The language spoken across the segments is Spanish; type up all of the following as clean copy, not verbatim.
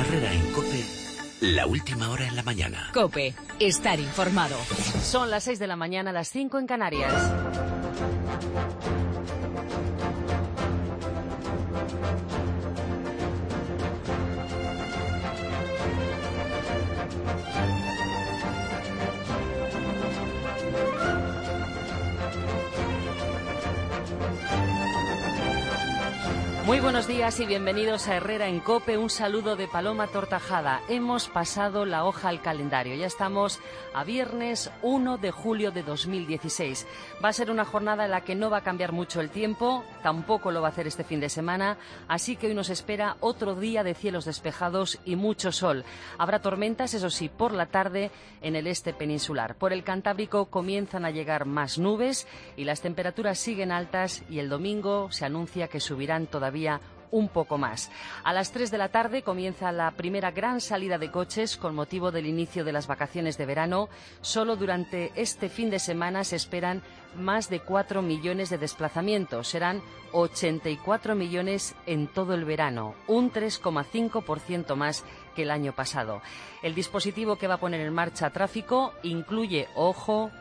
Herrera en COPE, la última hora en la mañana. COPE, estar informado. Son las 6 de la mañana, las 5 en Canarias. Muy buenos días y bienvenidos a Herrera en COPE. Un saludo de Paloma Tortajada. Hemos pasado la hoja al calendario. Ya estamos a viernes 1 de julio de 2016. Va a ser una jornada en la que no va a cambiar mucho el tiempo, tampoco lo va a hacer este fin de semana, así que hoy nos espera otro día de cielos despejados y mucho sol. Habrá tormentas, eso sí, por la tarde en el este peninsular. Por el Cantábrico comienzan a llegar más nubes y las temperaturas siguen altas y el domingo se anuncia que subirán todavía un poco más. A las 3 de la tarde comienza la primera gran salida de coches con motivo del inicio de las vacaciones de verano. Solo durante este fin de semana se esperan más de 4 millones de desplazamientos. Serán 84 millones en todo el verano, un 3,5% más que el año pasado. El dispositivo que va a poner en marcha tráfico incluye, ojo,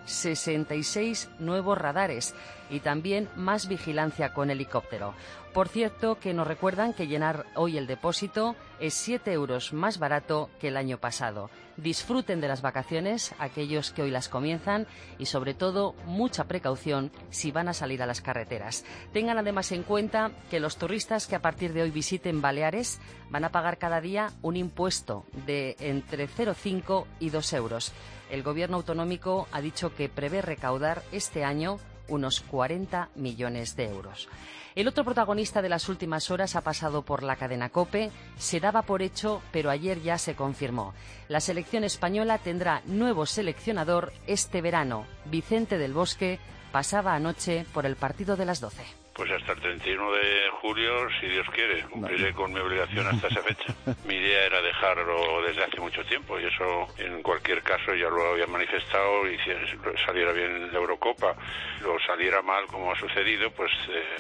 66 nuevos radares y también más vigilancia con helicóptero. Por cierto, que nos recuerdan que llenar hoy el depósito es 7 euros más barato que el año pasado. Disfruten de las vacaciones, aquellos que hoy las comienzan, y sobre todo mucha precaución si van a salir a las carreteras. Tengan además en cuenta que los turistas que a partir de hoy visiten Baleares van a pagar cada día un impuesto de entre 0,5 y 2 euros. El gobierno autonómico ha dicho que prevé recaudar este año unos 40 millones de euros. El otro protagonista de las últimas horas ha pasado por la cadena COPE. Se daba por hecho, pero ayer ya se confirmó. La selección española tendrá nuevo seleccionador este verano. Vicente del Bosque pasaba anoche por el partido de las 12. Pues hasta el 31 de julio, si Dios quiere, cumpliré con mi obligación hasta esa fecha. Mi idea era dejarlo desde hace mucho tiempo y eso, en cualquier caso, ya lo había manifestado, y si saliera bien la Eurocopa, lo saliera mal como ha sucedido, pues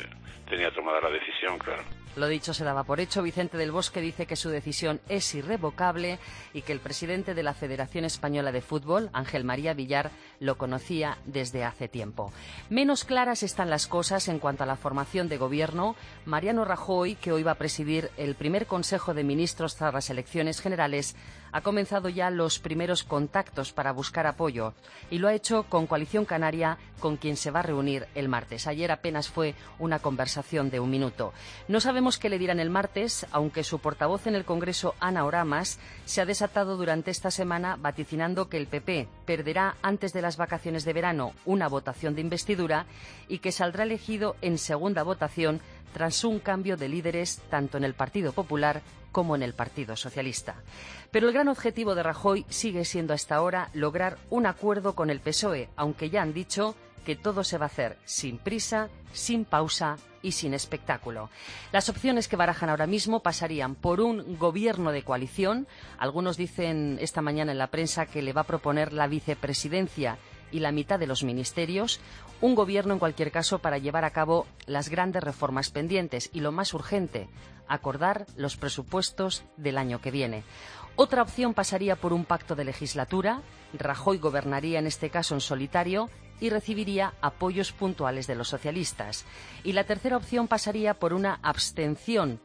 tenía tomada la decisión, claro. Lo dicho, se daba por hecho. Vicente del Bosque dice que su decisión es irrevocable y que el presidente de la Federación Española de Fútbol, Ángel María Villar, lo conocía desde hace tiempo. Menos claras están las cosas en cuanto a la formación de gobierno. Mariano Rajoy, que hoy va a presidir el primer Consejo de Ministros tras las elecciones generales, ha comenzado ya los primeros contactos para buscar apoyo y lo ha hecho con Coalición Canaria, con quien se va a reunir el martes. Ayer apenas fue una conversación de un minuto. No sabemos qué le dirán el martes, aunque su portavoz en el Congreso, Ana Oramas, se ha desatado durante esta semana vaticinando que el PP perderá antes de las vacaciones de verano una votación de investidura y que saldrá elegido en segunda votación tras un cambio de líderes tanto en el Partido Popular como en el Partido Socialista. Pero el gran objetivo de Rajoy sigue siendo hasta ahora lograr un acuerdo con el PSOE, aunque ya han dicho que todo se va a hacer sin prisa, sin pausa y sin espectáculo. Las opciones que barajan ahora mismo pasarían por un gobierno de coalición. Algunos dicen esta mañana en la prensa que le va a proponer la vicepresidencia y la mitad de los ministerios, un gobierno en cualquier caso para llevar a cabo las grandes reformas pendientes y lo más urgente, acordar los presupuestos del año que viene. Otra opción pasaría por un pacto de legislatura. Rajoy gobernaría en este caso en solitario y recibiría apoyos puntuales de los socialistas. Y la tercera opción pasaría por una abstención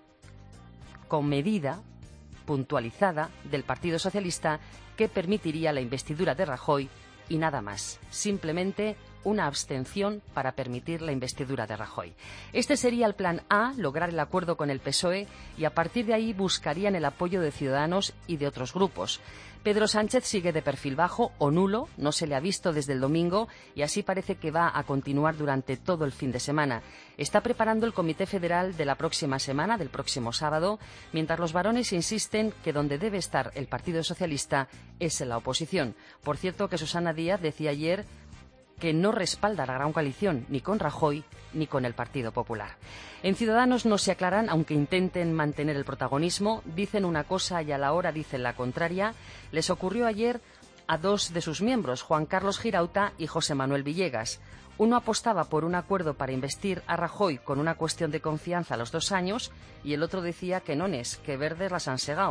comedida, puntualizada, del Partido Socialista que permitiría la investidura de Rajoy y nada más, simplemente una abstención para permitir la investidura de Rajoy. Este sería el plan A, lograr el acuerdo con el PSOE, y a partir de ahí buscarían el apoyo de Ciudadanos y de otros grupos. Pedro Sánchez sigue de perfil bajo o nulo, no se le ha visto desde el domingo y así parece que va a continuar durante todo el fin de semana. Está preparando el Comité Federal de la próxima semana, del próximo sábado, mientras los varones insisten que donde debe estar el Partido Socialista es en la oposición. Por cierto, que Susana Díaz decía ayer que no respalda la gran coalición ni con Rajoy ni con el Partido Popular. En Ciudadanos no se aclaran, aunque intenten mantener el protagonismo, dicen una cosa y a la hora dicen la contraria. Les ocurrió ayer a dos de sus miembros, Juan Carlos Girauta y José Manuel Villegas. Uno apostaba por un acuerdo para investir a Rajoy con una cuestión de confianza a los 2 años y el otro decía que nones, que verdes las han segado,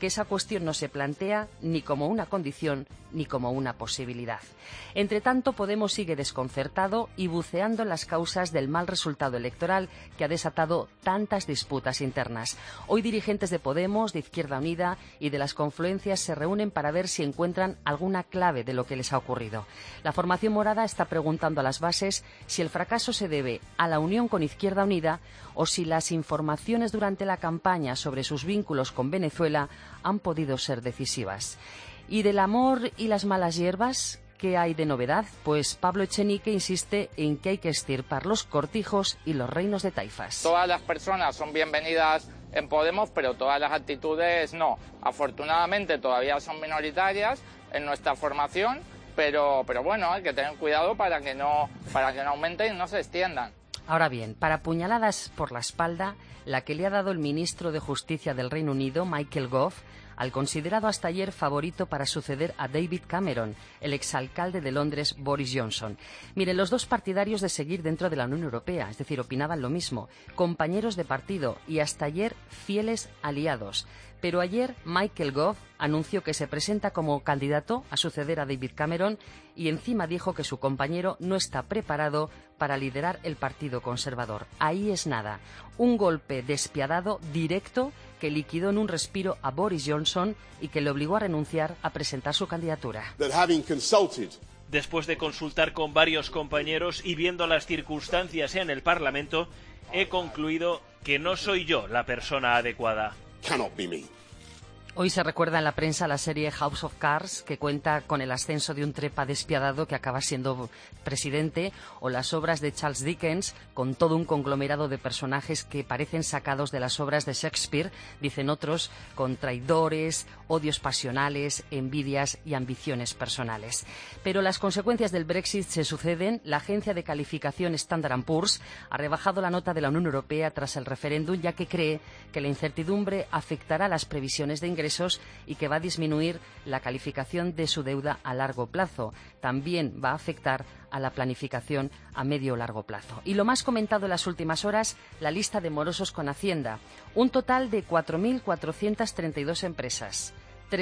que esa cuestión no se plantea ni como una condición ni como una posibilidad. Entre tanto, Podemos sigue desconcertado y buceando en las causas del mal resultado electoral que ha desatado tantas disputas internas. Hoy dirigentes de Podemos, de Izquierda Unida y de las confluencias se reúnen para ver si encuentran alguna clave de lo que les ha ocurrido. La formación morada está preguntando a las bases si el fracaso se debe a la unión con Izquierda Unida o si las informaciones durante la campaña sobre sus vínculos con Venezuela han podido ser decisivas. ¿Y del amor y las malas hierbas? ¿Qué hay de novedad? Pues Pablo Echenique insiste en que hay que extirpar los cortijos y los reinos de taifas. Todas las personas son bienvenidas en Podemos, pero todas las actitudes no. Afortunadamente todavía son minoritarias en nuestra formación, pero bueno, hay que tener cuidado para que no aumenten y no se extiendan. Ahora bien, para puñaladas por la espalda, la que le ha dado el ministro de Justicia del Reino Unido, Michael Gove, al considerado hasta ayer favorito para suceder a David Cameron, el exalcalde de Londres, Boris Johnson. Miren, los dos partidarios de seguir dentro de la Unión Europea, es decir, opinaban lo mismo, compañeros de partido y hasta ayer fieles aliados. Pero ayer Michael Gove anunció que se presenta como candidato a suceder a David Cameron y encima dijo que su compañero no está preparado para liderar el Partido Conservador. Ahí es nada. Un golpe despiadado, directo, que liquidó en un respiro a Boris Johnson y que le obligó a renunciar a presentar su candidatura. Después de consultar con varios compañeros y viendo las circunstancias en el Parlamento, he concluido que no soy yo la persona adecuada. Hoy se recuerda en la prensa la serie House of Cards, que cuenta con el ascenso de un trepa despiadado que acaba siendo presidente, o las obras de Charles Dickens, con todo un conglomerado de personajes que parecen sacados de las obras de Shakespeare, dicen otros, con traidores, odios pasionales, envidias y ambiciones personales. Pero las consecuencias del Brexit se suceden. La agencia de calificación Standard & Poor's ha rebajado la nota de la Unión Europea tras el referéndum, ya que cree que la incertidumbre afectará las previsiones de ingresos y que va a disminuir la calificación de su deuda a largo plazo. También va a afectar a la planificación a medio o largo plazo. Y lo más comentado en las últimas horas, la lista de morosos con Hacienda. Un total de 4.432 empresas,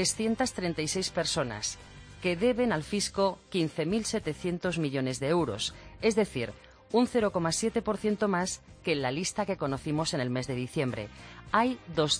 336 personas, que deben al fisco 15.700 millones de euros, es decir, un 0,7% más que en la lista que conocimos en el mes de diciembre. Hay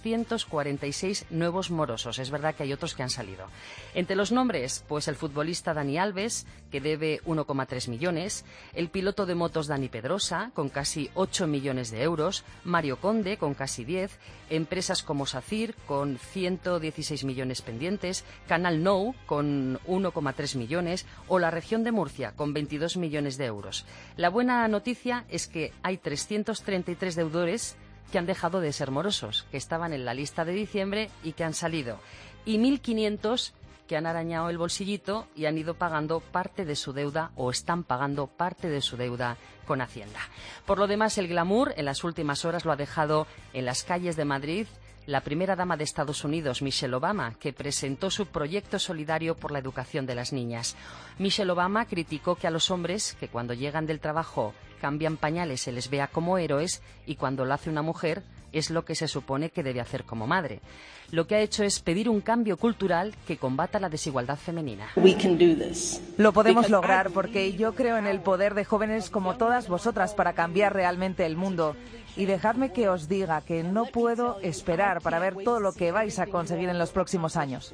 246 nuevos morosos. Es verdad que hay otros que han salido. Entre los nombres, pues el futbolista Dani Alves, que debe 1,3 millones, el piloto de motos Dani Pedrosa, con casi 8 millones de euros, Mario Conde, con casi 10, empresas como SACIR, con 116 millones pendientes, Canal Nou, con 1,3 millones, o la región de Murcia, con 22 millones de euros. La buena noticia es que hay 333 deudores que han dejado de ser morosos, que estaban en la lista de diciembre y que han salido, y 1.500 que han arañado el bolsillito y han ido pagando parte de su deuda o están pagando parte de su deuda con Hacienda. Por lo demás, el glamour en las últimas horas lo ha dejado en las calles de Madrid la primera dama de Estados Unidos, Michelle Obama, que presentó su proyecto solidario por la educación de las niñas. Michelle Obama criticó que a los hombres, que cuando llegan del trabajo cambian pañales, se les vea como héroes, y cuando lo hace una mujer es lo que se supone que debe hacer como madre. Lo que ha hecho es pedir un cambio cultural que combata la desigualdad femenina. Lo podemos lograr porque yo creo en el poder de jóvenes como todas vosotras para cambiar realmente el mundo. Y dejadme que os diga que no puedo esperar para ver todo lo que vais a conseguir en los próximos años.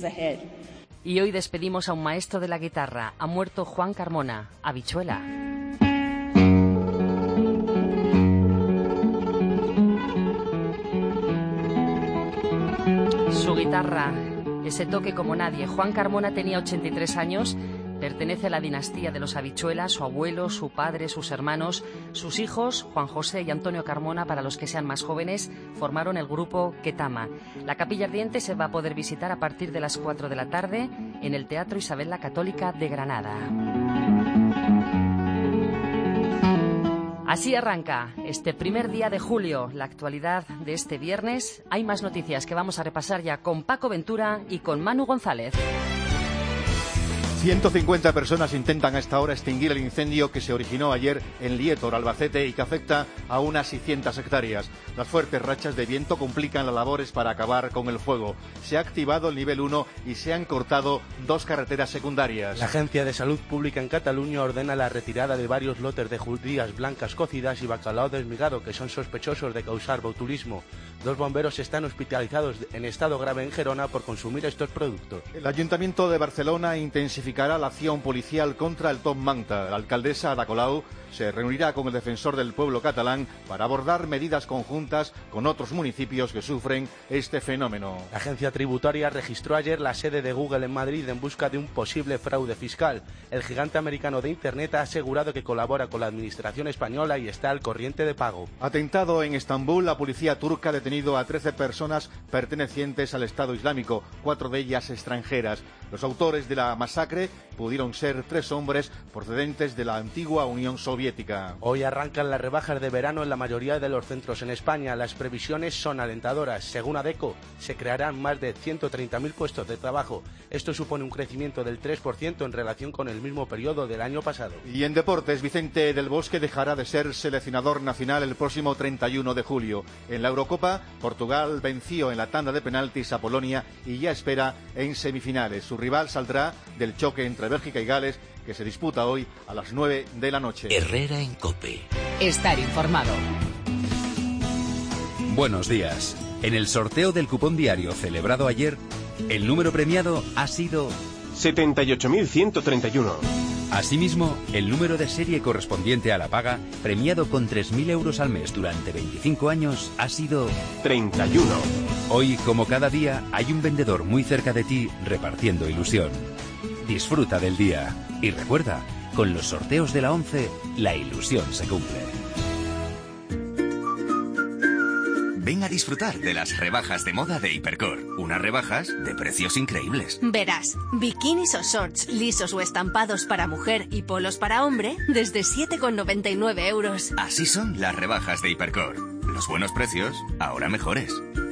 Y hoy despedimos a un maestro de la guitarra. Ha muerto Juan Carmona, Habichuela. Su guitarra, ese toque como nadie. Juan Carmona tenía 83 años, pertenece a la dinastía de los Habichuelas, su abuelo, su padre, sus hermanos, sus hijos, Juan José y Antonio Carmona, para los que sean más jóvenes, formaron el grupo Ketama. La Capilla Ardiente se va a poder visitar a partir de las 4 de la tarde en el Teatro Isabel la Católica de Granada. Así arranca este primer día de julio, la actualidad de este viernes. Hay más noticias que vamos a repasar ya con Paco Ventura y con Manu González. 150 personas intentan a esta hora extinguir el incendio que se originó ayer en Lietor, Albacete, y que afecta a unas 600 hectáreas. Las fuertes rachas de viento complican las labores para acabar con el fuego. Se ha activado el nivel 1 y se han cortado 2 carreteras secundarias. La Agencia de Salud Pública en Cataluña ordena la retirada de varios lotes de judías blancas cocidas y bacalao desmigado que son sospechosos de causar botulismo. 2 bomberos están hospitalizados en estado grave en Gerona por consumir estos productos. El Ayuntamiento de Barcelona intensificará la acción policial contra el Top Manta. La alcaldesa Ada Colau se reunirá con el defensor del pueblo catalán para abordar medidas conjuntas con otros municipios que sufren este fenómeno. La agencia tributaria registró ayer la sede de Google en Madrid en busca de un posible fraude fiscal. El gigante americano de Internet ha asegurado que colabora con la administración española y está al corriente de pago. Atentado en Estambul, la policía turca ha detenido a 13 personas pertenecientes al Estado Islámico, 4 de ellas extranjeras. Los autores de la masacre pudieron ser 3 hombres procedentes de la antigua Unión Soviética. Hoy arrancan las rebajas de verano en la mayoría de los centros en España. Las previsiones son alentadoras. Según ADECO, se crearán más de 130.000 puestos de trabajo. Esto supone un crecimiento del 3% en relación con el mismo periodo del año pasado. Y en deportes, Vicente del Bosque dejará de ser seleccionador nacional el próximo 31 de julio. En la Eurocopa, Portugal venció en la tanda de penaltis a Polonia y ya espera en semifinales. Su rival saldrá del choque entre Bélgica y Gales, que se disputa hoy a las 9 de la noche. Herrera en COPE. Estar informado. Buenos días. En el sorteo del cupón diario celebrado ayer, el número premiado ha sido 78.131. Asimismo, el número de serie correspondiente a la paga, premiado con 3.000 euros al mes durante 25 años, ha sido 31. Hoy, como cada día, hay un vendedor muy cerca de ti repartiendo ilusión. Disfruta del día y recuerda, con los sorteos de la 11, la ilusión se cumple. Ven a disfrutar de las rebajas de moda de Hipercor. Unas rebajas de precios increíbles. Verás, bikinis o shorts lisos o estampados para mujer y polos para hombre desde 7,99 euros. Así son las rebajas de Hipercor. Los buenos precios, ahora mejores.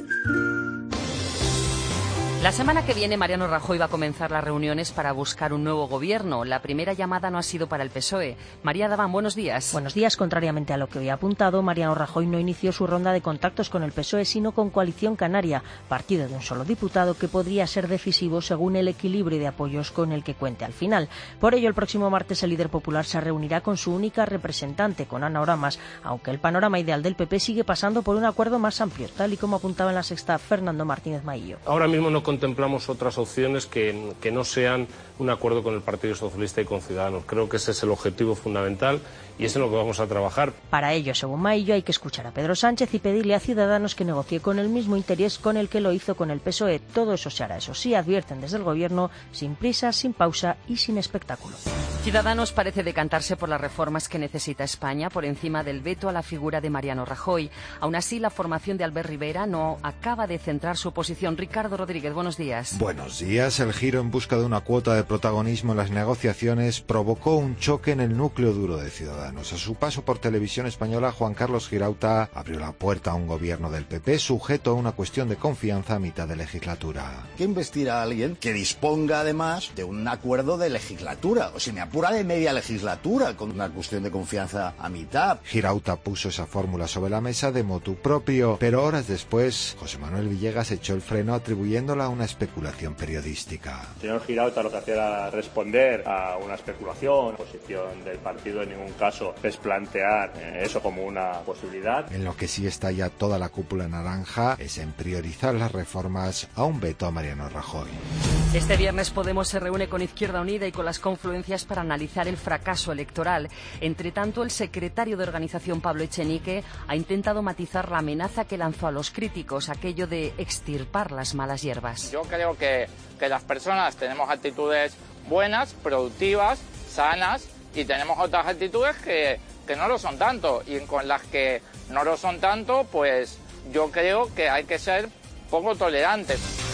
La semana que viene Mariano Rajoy va a comenzar las reuniones para buscar un nuevo gobierno. La primera llamada no ha sido para el PSOE. María Daván, buenos días. Buenos días. Contrariamente a lo que había apuntado, Mariano Rajoy no inició su ronda de contactos con el PSOE, sino con Coalición Canaria, partido de un solo diputado que podría ser decisivo según el equilibrio de apoyos con el que cuente al final. Por ello, el próximo martes el líder popular se reunirá con su única representante, con Ana Oramas, aunque el panorama ideal del PP sigue pasando por un acuerdo más amplio, tal y como apuntaba en La Sexta Fernando Martínez Maillo. Ahora mismo no contemplamos otras opciones que no sean un acuerdo con el Partido Socialista y con Ciudadanos. Creo que ese es el objetivo fundamental y es en lo que vamos a trabajar. Para ello, según Maillo, hay que escuchar a Pedro Sánchez y pedirle a Ciudadanos que negocie con el mismo interés con el que lo hizo con el PSOE. Todo eso se hará, eso sí, advierten desde el Gobierno, sin prisa, sin pausa y sin espectáculo. Ciudadanos parece decantarse por las reformas que necesita España por encima del veto a la figura de Mariano Rajoy. Aún así, la formación de Albert Rivera no acaba de centrar su posición. Ricardo Rodríguez, buenos días. Buenos días. El giro en busca de una cuota de protagonismo en las negociaciones provocó un choque en el núcleo duro de Ciudadanos. A su paso por Televisión Española, Juan Carlos Girauta abrió la puerta a un gobierno del PP sujeto a una cuestión de confianza a mitad de legislatura. Que investir a alguien que disponga además de un acuerdo de legislatura, o si me apura de media legislatura, con una cuestión de confianza a mitad. Girauta puso esa fórmula sobre la mesa de motu propio, pero horas después José Manuel Villegas echó el freno atribuyéndola a una especulación periodística. El señor Girauta lo que hacía era responder a una especulación. La posición del partido en ningún caso es plantear eso como una posibilidad. En lo que sí está ya toda la cúpula naranja es en priorizar las reformas a un veto a Mariano Rajoy. Este viernes Podemos se reúne con Izquierda Unida y con las confluencias para analizar el fracaso electoral. Entre tanto, el secretario de organización, Pablo Echenique, ha intentado matizar la amenaza que lanzó a los críticos, aquello de extirpar las malas hierbas. Yo creo que las personas tenemos actitudes buenas, productivas, sanas, y tenemos otras actitudes que no lo son tanto, y con las que no lo son tanto, pues yo creo que hay que ser poco tolerantes.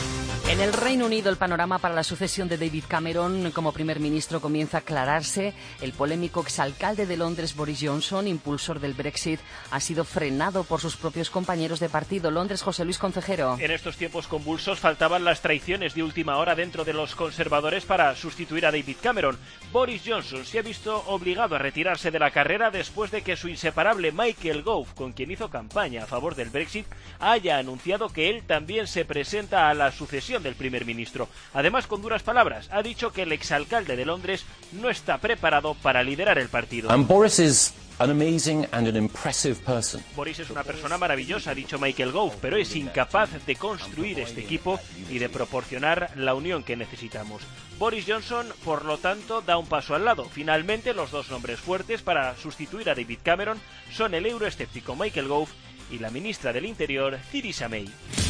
En el Reino Unido, el panorama para la sucesión de David Cameron como primer ministro comienza a aclararse. El polémico exalcalde de Londres, Boris Johnson, impulsor del Brexit, ha sido frenado por sus propios compañeros de partido. Londres, José Luis Concejero. En estos tiempos convulsos faltaban las traiciones de última hora dentro de los conservadores para sustituir a David Cameron. Boris Johnson se ha visto obligado a retirarse de la carrera después de que su inseparable Michael Gove, con quien hizo campaña a favor del Brexit, haya anunciado que él también se presenta a la sucesión del primer ministro. Además, con duras palabras, ha dicho que el exalcalde de Londres no está preparado para liderar el partido. Boris is an amazing and an impressive person. Boris es una persona maravillosa, ha dicho Michael Gove, pero es incapaz de construir este equipo y de proporcionar la unión que necesitamos. Boris Johnson, por lo tanto, da un paso al lado. Finalmente, los dos nombres fuertes para sustituir a David Cameron son el euroescéptico Michael Gove y la ministra del Interior, Theresa May.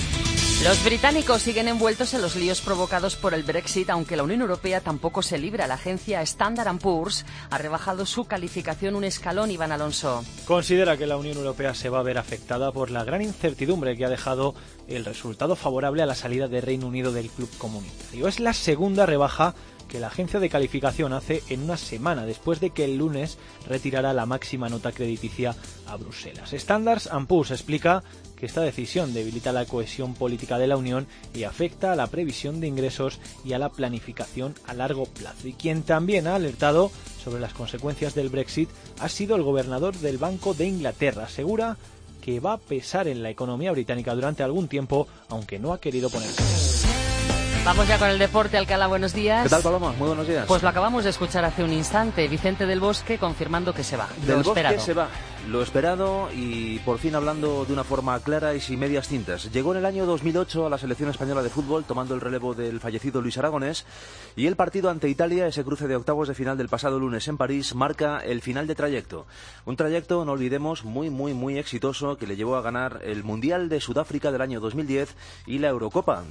Los británicos siguen envueltos en los líos provocados por el Brexit, aunque la Unión Europea tampoco se libra. La agencia Standard & Poor's ha rebajado su calificación un escalón, Iván Alonso. Considera que la Unión Europea se va a ver afectada por la gran incertidumbre que ha dejado el resultado favorable a la salida de Reino Unido del club comunitario. Es la segunda rebaja que la agencia de calificación hace en una semana, después de que el lunes retirara la máxima nota crediticia a Bruselas. Standard & Poor's explica que esta decisión debilita la cohesión política de la Unión y afecta a la previsión de ingresos y a la planificación a largo plazo. Y quien también ha alertado sobre las consecuencias del Brexit ha sido el gobernador del Banco de Inglaterra. Asegura que va a pesar en la economía británica durante algún tiempo, aunque no ha querido ponerse. Vamos ya con el deporte. Alcalá, buenos días. ¿Qué tal, Paloma? Muy buenos días. Pues lo acabamos de escuchar hace un instante. Vicente del Bosque confirmando que se va. Del Bosque se va. Lo esperado y por fin hablando de una forma clara y sin medias tintas. Llegó en el año 2008 a la selección española de fútbol tomando el relevo del fallecido Luis Aragonés y el partido ante Italia, ese cruce de octavos de final del pasado lunes en París, marca el final de trayecto. Un trayecto, no olvidemos, muy exitoso que le llevó a ganar el Mundial de Sudáfrica del año 2010 y la Eurocopa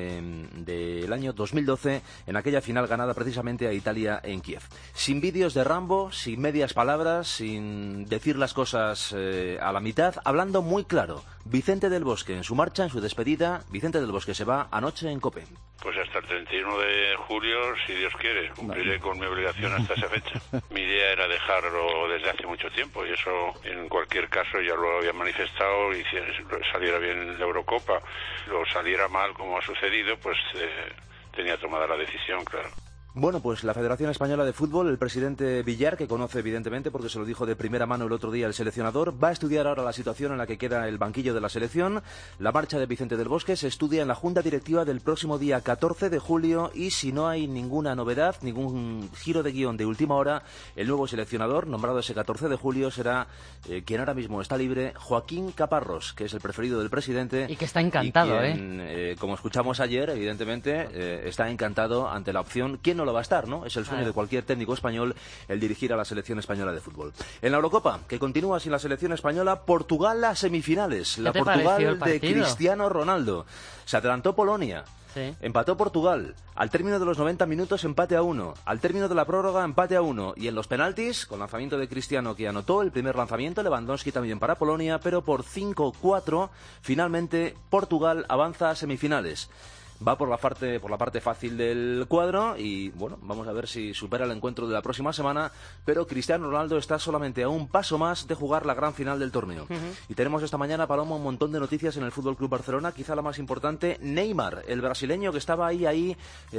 del año 2012 en aquella final ganada precisamente a Italia en Kiev. Sin vídeos de Rambo, sin medias palabras, sin decir las cosas a la mitad, hablando muy claro. Vicente del Bosque, en su marcha, en su despedida, Vicente del Bosque se va anoche en COPE. Pues hasta el 31 de julio, si Dios quiere, cumpliré con mi obligación hasta esa fecha. Mi idea era dejarlo desde hace mucho tiempo y eso, en cualquier caso, ya lo había manifestado y si saliera bien la Eurocopa, lo saliera mal como ha sucedido, pues tenía tomada la decisión, claro. Bueno, pues la Federación Española de Fútbol, el presidente Villar, que conoce evidentemente porque se lo dijo de primera mano el otro día el seleccionador, va a estudiar ahora la situación en la que queda el banquillo de la selección. La marcha de Vicente del Bosque se estudia en la Junta Directiva del próximo día 14 de julio y si no hay ninguna novedad, ningún giro de guión de última hora, el nuevo seleccionador, nombrado ese 14 de julio, será quien ahora mismo está libre, Joaquín Caparrós, que es el preferido del presidente. Y que está encantado, como escuchamos ayer, evidentemente, está encantado ante la opción. ¿Quién no lo va a estar, no? Es el sueño de cualquier técnico español el dirigir a la selección española de fútbol. En la Eurocopa, que continúa sin la selección española, Portugal a semifinales. La Portugal de Cristiano Ronaldo. Se adelantó Polonia. Sí. Empató Portugal. Al término de los 90 minutos, empate a 1. Al término de la prórroga, empate a 1. Y en los penaltis, con lanzamiento de Cristiano, que anotó el primer lanzamiento, Lewandowski también para Polonia, pero por 5-4, finalmente Portugal avanza a semifinales. Va por la parte fácil del cuadro y, bueno, vamos a ver si supera el encuentro de la próxima semana, pero Cristiano Ronaldo está solamente a un paso más de jugar la gran final del torneo. Y tenemos esta mañana, Paloma, un montón de noticias en el Fútbol Club Barcelona, quizá la más importante, Neymar, el brasileño que estaba ahí,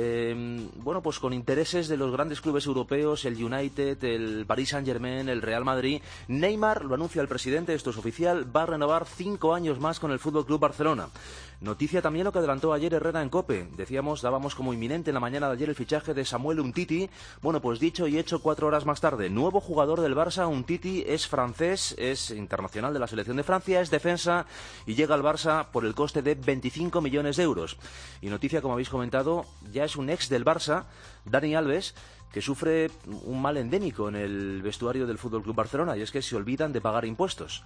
bueno, pues con intereses de los grandes clubes europeos, el United, el Paris Saint-Germain, el Real Madrid. Neymar, lo anuncia el presidente, esto es oficial, va a renovar 5 años más con el Fútbol Club Barcelona. Noticia también lo que adelantó ayer Herrera en COPE. Dábamos como inminente en la mañana de ayer el fichaje de Samuel Umtiti. Bueno, pues dicho y hecho 4 horas más tarde. Nuevo jugador del Barça, Umtiti es francés, es internacional de la selección de Francia, es defensa y llega al Barça por el coste de 25 millones de euros. Y noticia, como habéis comentado, ya es un ex del Barça, Dani Alves, que sufre un mal endémico en el vestuario del Fútbol Club Barcelona y es que se olvidan de pagar impuestos.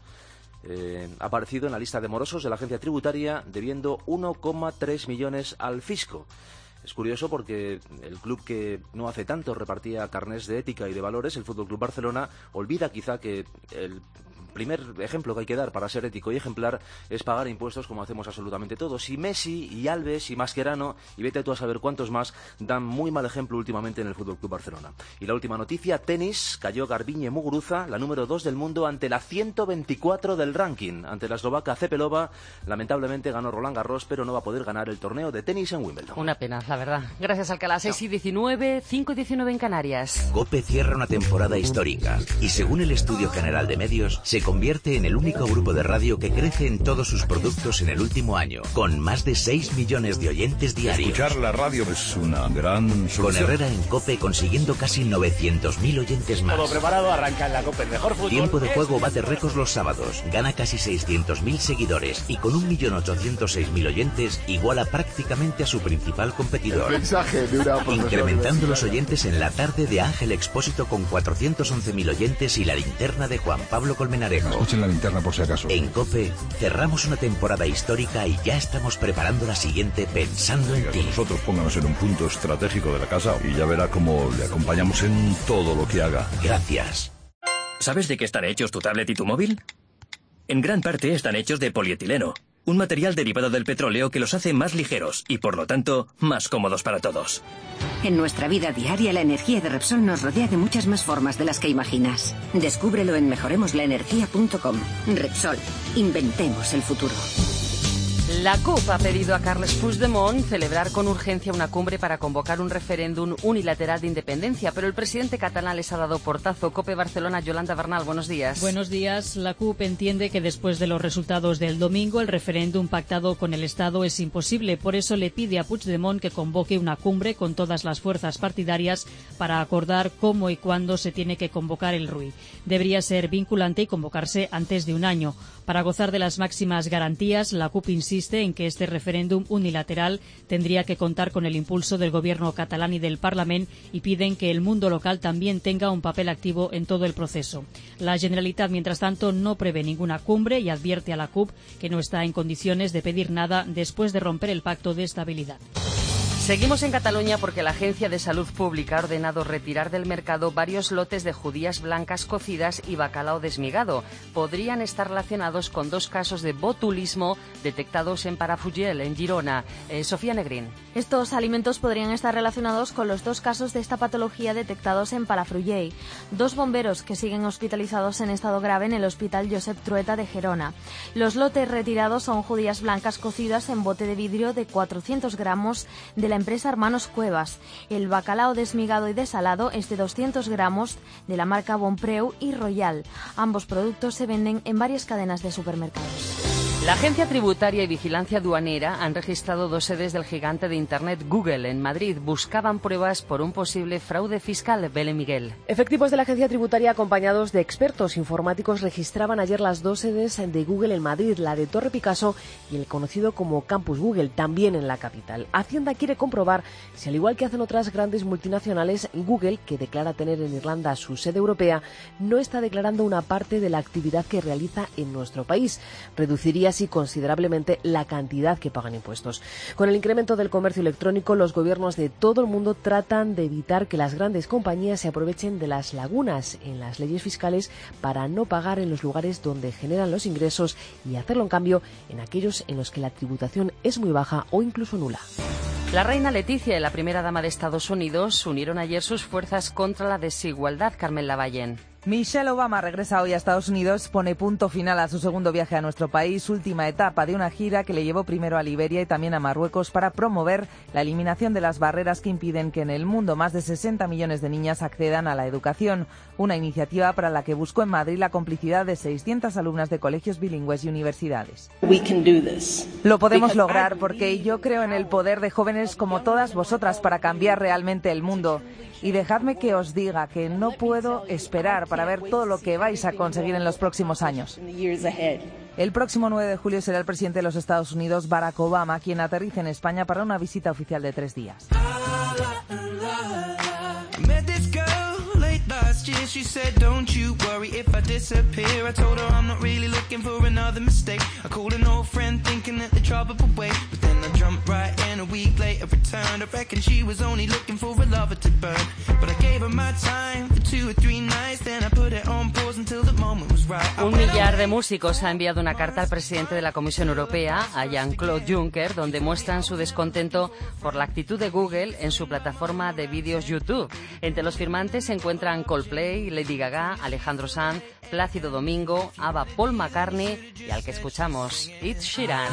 Ha aparecido en la lista de morosos de la agencia tributaria debiendo 1,3 millones al fisco. Es curioso porque el club que no hace tanto repartía carnés de ética y de valores, el Fútbol Club Barcelona, olvida quizá que el primer ejemplo que hay que dar para ser ético y ejemplar es pagar impuestos como hacemos absolutamente todos. Y Messi, y Alves, y Mascherano, y vete tú a saber cuántos más, dan muy mal ejemplo últimamente en el FC Barcelona. Y la última noticia, tenis, cayó Garbiñe Muguruza, la número 2 del mundo, ante la 124 del ranking. Ante la eslovaca Cepelova, lamentablemente ganó Roland Garros, pero no va a poder ganar el torneo de tenis en Wimbledon. Una pena, la verdad. Gracias, Alcalá. 6:19, 5:19 en Canarias. COPE cierra una temporada histórica y, según el Estudio General de Medios, se convierte en el único grupo de radio que crece en todos sus productos en el último año, con más de 6 millones de oyentes diarios. Escuchar la radio es una gran solución. Con Herrera en COPE consiguiendo casi 900.000 oyentes más. Todo preparado, arranca en la COPE, mejor fútbol. Tiempo de Juego bate récords los sábados, gana casi 600.000 seguidores y con 1.806.000 oyentes iguala prácticamente a su principal competidor. El mensaje de una incrementando los oyentes en la tarde de Ángel Expósito con 411.000 oyentes y la linterna de Juan Pablo Colmenarejo. Escuchen la linterna por si acaso. En COPE cerramos una temporada histórica y ya estamos preparando la siguiente pensando en ti. Nosotros pónganos en un punto estratégico de la casa y ya verá cómo le acompañamos en todo lo que haga. Gracias. ¿Sabes de qué están hechos tu tablet y tu móvil? En gran parte están hechos de polietileno, un material derivado del petróleo que los hace más ligeros y, por lo tanto, más cómodos para todos. En nuestra vida diaria, la energía de Repsol nos rodea de muchas más formas de las que imaginas. Descúbrelo en mejoremoslaenergia.com. Repsol. Inventemos el futuro. La CUP ha pedido a Carles Puigdemont celebrar con urgencia una cumbre para convocar un referéndum unilateral de independencia, pero el presidente catalán les ha dado portazo. COPE Barcelona, Yolanda Bernal, buenos días. Buenos días. La CUP entiende que después de los resultados del domingo, el referéndum pactado con el Estado es imposible. Por eso le pide a Puigdemont que convoque una cumbre con todas las fuerzas partidarias para acordar cómo y cuándo se tiene que convocar el RUI. Debería ser vinculante y convocarse antes de un año. Para gozar de las máximas garantías, la CUP insiste en que este referéndum unilateral tendría que contar con el impulso del gobierno catalán y del Parlament y piden que el mundo local también tenga un papel activo en todo el proceso. La Generalitat, mientras tanto, no prevé ninguna cumbre y advierte a la CUP que no está en condiciones de pedir nada después de romper el pacto de estabilidad. Seguimos en Cataluña porque la Agencia de Salud Pública ha ordenado retirar del mercado varios lotes de judías blancas cocidas y bacalao desmigado. Podrían estar relacionados con 2 casos de botulismo detectados en Palafrugell, en Girona. Sofía Negrín. Estos alimentos podrían estar relacionados con los 2 casos de esta patología detectados en Palafrugell. 2 bomberos que siguen hospitalizados en estado grave en el Hospital Josep Trueta de Gerona. Los lotes retirados son judías blancas cocidas en bote de vidrio de 400 gramos de la empresa Hermanos Cuevas. El bacalao desmigado y desalado es de 200 gramos de la marca Bonpreu y Royal. Ambos productos se venden en varias cadenas de supermercados. La Agencia Tributaria y Vigilancia Aduanera han registrado 2 sedes del gigante de Internet Google en Madrid. Buscaban pruebas por un posible fraude fiscal. Belén Miguel. Efectivos de la Agencia Tributaria acompañados de expertos informáticos registraban ayer las 2 sedes de Google en Madrid, la de Torre Picasso y el conocido como Campus Google, también en la capital. Hacienda quiere comprobar si, al igual que hacen otras grandes multinacionales, Google, que declara tener en Irlanda su sede europea, no está declarando una parte de la actividad que realiza en nuestro país. Reduciría así considerablemente la cantidad que pagan impuestos. Con el incremento del comercio electrónico, los gobiernos de todo el mundo tratan de evitar que las grandes compañías se aprovechen de las lagunas en las leyes fiscales para no pagar en los lugares donde generan los ingresos y hacerlo en cambio en aquellos en los que la tributación es muy baja o incluso nula. La reina Leticia y la primera dama de Estados Unidos unieron ayer sus fuerzas contra la desigualdad. Carmen Lavallén. Michelle Obama regresa hoy a Estados Unidos, pone punto final a su segundo viaje a nuestro país, última etapa de una gira que le llevó primero a Liberia y también a Marruecos para promover la eliminación de las barreras que impiden que en el mundo más de 60 millones de niñas accedan a la educación. Una iniciativa para la que buscó en Madrid la complicidad de 600 alumnas de colegios bilingües y universidades. Lo podemos lograr porque yo creo en el poder de jóvenes como todas vosotras para cambiar realmente el mundo. Y dejadme que os diga que no puedo esperar para ver todo lo que vais a conseguir en los próximos años. El próximo 9 de julio será el presidente de los Estados Unidos, Barack Obama, quien aterrice en España para una visita oficial de 3 días. She said, don't you worry if I disappear. I told her I'm not really looking for another mistake. I called an old friend thinking that the trouble would wait, but then I jumped right in a week later returned. I reckon she was only looking for a lover to burn. But I gave her my time for 2 or 3 nights. Then I put it on pause until the moment was right. Un millar de músicos ha enviado una carta al presidente de la Comisión Europea, a Jean-Claude Juncker, donde muestran su descontento por la actitud de Google en su plataforma de vídeos YouTube. Entre los firmantes se encuentran Coldplay, Lady Gaga, Alejandro Sanz, Plácido Domingo, ABBA, Paul McCartney y al que escuchamos, Ed Sheeran.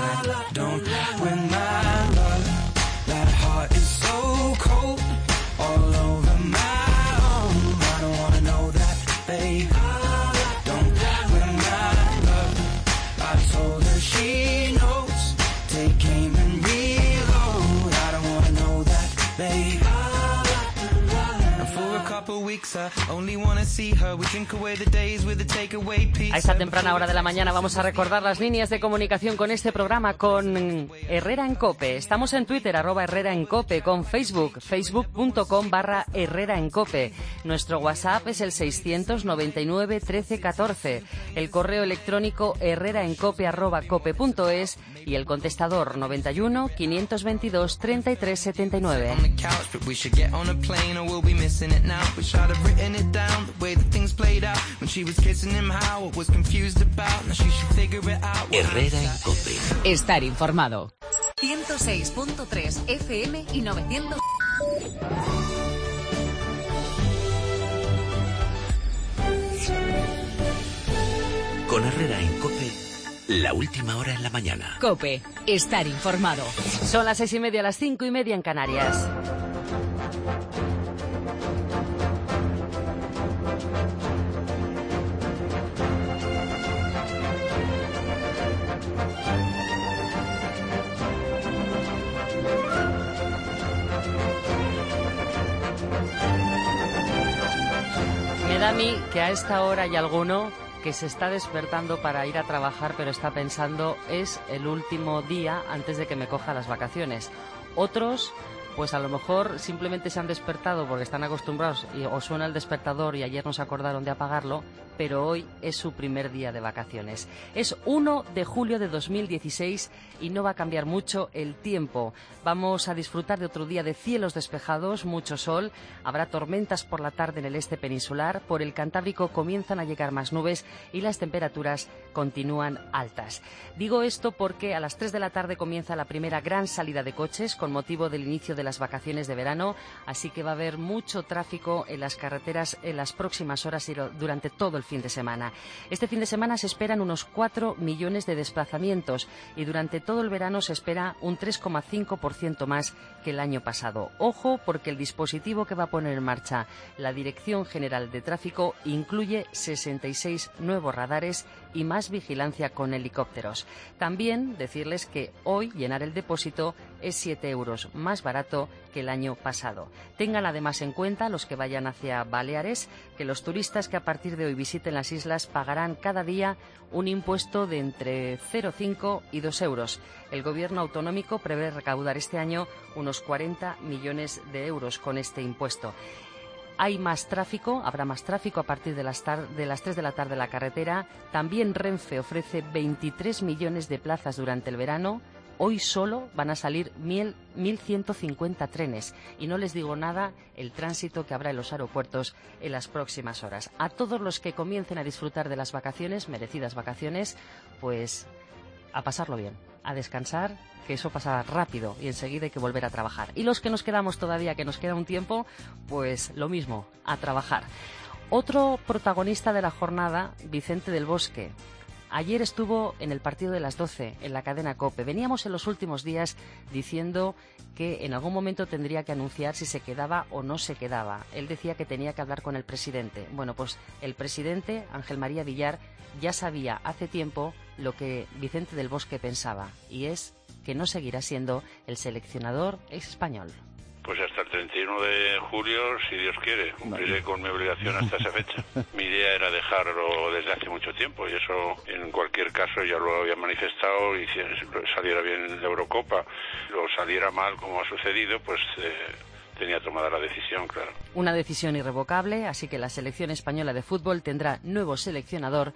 A esta temprana hora de la mañana vamos a recordar las líneas de comunicación con este programa con Herrera en COPE. Estamos en Twitter, @Herrera en COPE, con Facebook, facebook.com/Herrera en COPE. Nuestro WhatsApp es el 699 13 14. El correo electrónico herreraencope@cope.es y el contestador 91 522 33 79. Herrera en COPE. Estar informado. 106.3 FM y 900. Con Herrera en COPE, la última hora en la mañana. COPE. Estar informado. Son las 6:30, las 5:30 en Canarias. Me da a mí que a esta hora hay alguno que se está despertando para ir a trabajar, pero está pensando, es el último día antes de que me coja las vacaciones. Otros, pues a lo mejor simplemente se han despertado porque están acostumbrados o suena el despertador y ayer no se acordaron de apagarlo, pero hoy es su primer día de vacaciones. Es 1 de julio de 2016 y no va a cambiar mucho el tiempo. Vamos a disfrutar de otro día de cielos despejados, mucho sol, habrá tormentas por la tarde en el este peninsular, por el Cantábrico comienzan a llegar más nubes y las temperaturas continúan altas. Digo esto porque a las 3 de la tarde comienza la primera gran salida de coches con motivo del inicio de las vacaciones de verano, así que va a haber mucho tráfico en las carreteras en las próximas horas y durante todo el fin de semana. Este fin de semana se esperan unos 4 millones de desplazamientos y durante todo el verano se espera un 3,5% más que el año pasado. Ojo, porque el dispositivo que va a poner en marcha la Dirección General de Tráfico incluye 66 nuevos radares y más vigilancia con helicópteros. También decirles que hoy llenar el depósito es 7 euros más barato que el año pasado. Tengan además en cuenta, los que vayan hacia Baleares, que los turistas que a partir de hoy visiten las islas pagarán cada día un impuesto de entre 0,5 y 2 euros. El gobierno autonómico prevé recaudar este año unos 40 millones de euros con este impuesto. Hay más tráfico, habrá más tráfico a partir de las 3 de la tarde en la carretera. También Renfe ofrece 23 millones de plazas durante el verano. Hoy solo van a salir 1.150 trenes y no les digo nada el tránsito que habrá en los aeropuertos en las próximas horas. A todos los que comiencen a disfrutar de las vacaciones, merecidas vacaciones, pues a pasarlo bien, a descansar, que eso pasa rápido y enseguida hay que volver a trabajar. Y los que nos quedamos todavía, que nos queda un tiempo, pues lo mismo, a trabajar. Otro protagonista de la jornada, Vicente del Bosque. Ayer estuvo en el partido de las 12, en la cadena COPE. Veníamos en los últimos días diciendo que en algún momento tendría que anunciar si se quedaba o no se quedaba. Él decía que tenía que hablar con el presidente. Bueno, pues el presidente, Ángel María Villar, ya sabía hace tiempo lo que Vicente del Bosque pensaba, y es que no seguirá siendo el seleccionador español. Pues hasta el 31 de julio, si Dios quiere, cumpliré con mi obligación hasta esa fecha. Mi idea era dejarlo desde hace mucho tiempo y eso, en cualquier caso, ya lo había manifestado, y si saliera bien la Eurocopa, o saliera mal como ha sucedido, pues tenía tomada la decisión, claro. Una decisión irrevocable, así que la selección española de fútbol tendrá nuevo seleccionador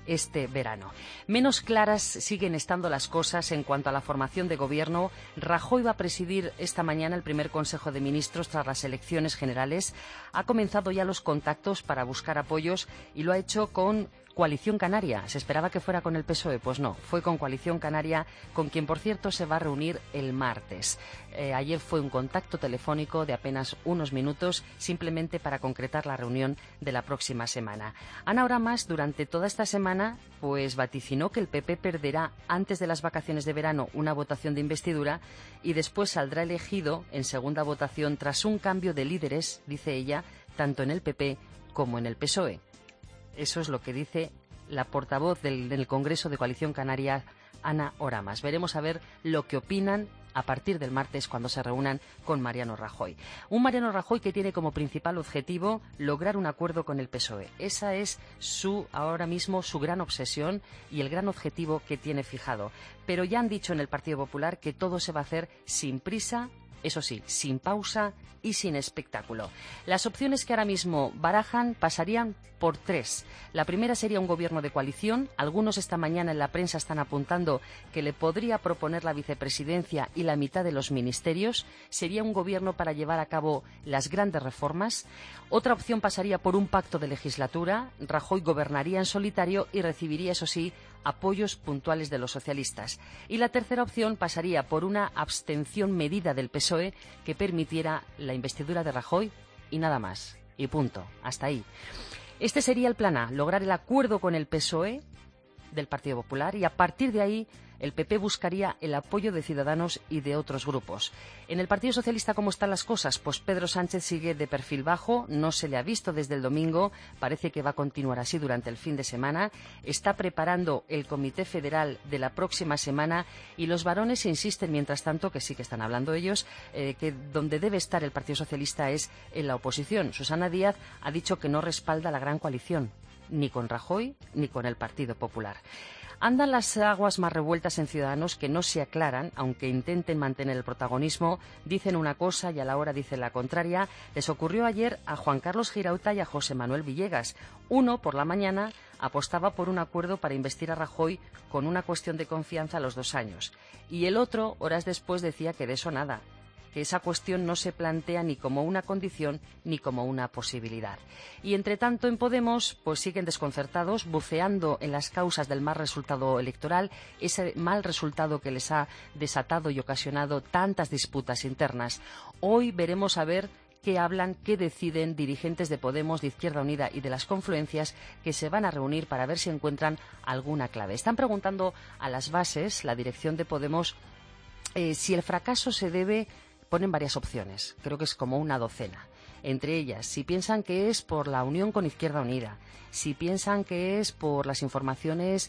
este verano. Menos claras siguen estando las cosas en cuanto a la formación de gobierno. Rajoy va a presidir esta mañana el primer Consejo de Ministros tras las elecciones generales. Ha comenzado ya los contactos para buscar apoyos y lo ha hecho con Coalición Canaria. Se esperaba que fuera con el PSOE, pues no, fue con Coalición Canaria, con quien, por cierto, se va a reunir el martes. Ayer fue un contacto telefónico de apenas unos minutos, simplemente para concretar la reunión de la próxima semana. Ana Oramas, durante toda esta semana, pues vaticinó que el PP perderá antes de las vacaciones de verano una votación de investidura y después saldrá elegido en segunda votación tras un cambio de líderes, dice ella, tanto en el PP como en el PSOE. Eso es lo que dice la portavoz del Congreso de Coalición Canaria, Ana Oramas. Veremos a ver lo que opinan a partir del martes cuando se reúnan con Mariano Rajoy. Un Mariano Rajoy que tiene como principal objetivo lograr un acuerdo con el PSOE. Esa es ahora mismo su gran obsesión y el gran objetivo que tiene fijado. Pero ya han dicho en el Partido Popular que todo se va a hacer sin prisa, eso sí, sin pausa y sin espectáculo. Las opciones que ahora mismo barajan pasarían por 3. La primera sería un gobierno de coalición. Algunos esta mañana en la prensa están apuntando que le podría proponer la vicepresidencia y la mitad de los ministerios. Sería un gobierno para llevar a cabo las grandes reformas. Otra opción pasaría por un pacto de legislatura. Rajoy gobernaría en solitario y recibiría, eso sí, apoyos puntuales de los socialistas. Y la tercera opción pasaría por una abstención medida del PSOE que permitiera la investidura de Rajoy y nada más. Y punto. Hasta ahí. Este sería el plan A, lograr el acuerdo con el PSOE del Partido Popular y a partir de ahí el PP buscaría el apoyo de Ciudadanos y de otros grupos. En el Partido Socialista, ¿cómo están las cosas? Pues Pedro Sánchez sigue de perfil bajo, no se le ha visto desde el domingo, parece que va a continuar así durante el fin de semana. Está preparando el Comité Federal de la próxima semana y los varones insisten, mientras tanto, que sí que están hablando ellos, que donde debe estar el Partido Socialista es en la oposición. Susana Díaz ha dicho que no respalda la gran coalición, ni con Rajoy ni con el Partido Popular. Andan las aguas más revueltas en Ciudadanos que no se aclaran, aunque intenten mantener el protagonismo. Dicen una cosa y a la hora dicen la contraria. Les ocurrió ayer a Juan Carlos Girauta y a José Manuel Villegas. Uno, por la mañana, apostaba por un acuerdo para investir a Rajoy con una cuestión de confianza a los 2 años. Y el otro, horas después, decía que de eso nada, que esa cuestión no se plantea ni como una condición ni como una posibilidad. Y entre tanto en Podemos pues siguen desconcertados, buceando en las causas del mal resultado electoral, ese mal resultado que les ha desatado y ocasionado tantas disputas internas. Hoy veremos a ver qué hablan, qué deciden dirigentes de Podemos, de Izquierda Unida y de las confluencias que se van a reunir para ver si encuentran alguna clave. Están preguntando a las bases, la dirección de Podemos, si el fracaso se debe. Ponen varias opciones, creo que es como una docena. Entre ellas, si piensan que es por la unión con Izquierda Unida, si piensan que es por las informaciones